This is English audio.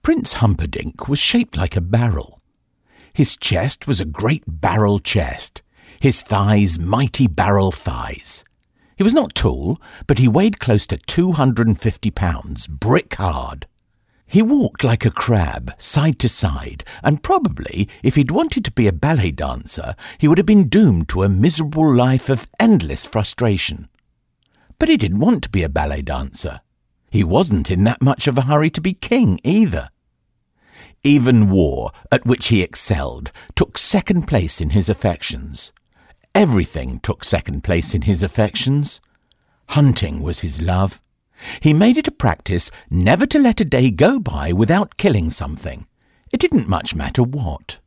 Prince Humperdinck was shaped like a barrel. His chest was a great barrel chest, his thighs mighty barrel thighs. He was not tall, but he weighed close to 250 pounds, brick hard. He walked like a crab, side to side, and probably, if he'd wanted to be a ballet dancer, he would have been doomed to a miserable life of endless frustration. But he didn't want to be a ballet dancer. He wasn't in that much of a hurry to be king either. Even war, at which he excelled, took second place in his affections. Everything took second place in his affections. Hunting was his love. He made it a practice never to let a day go by without killing something. It didn't much matter what.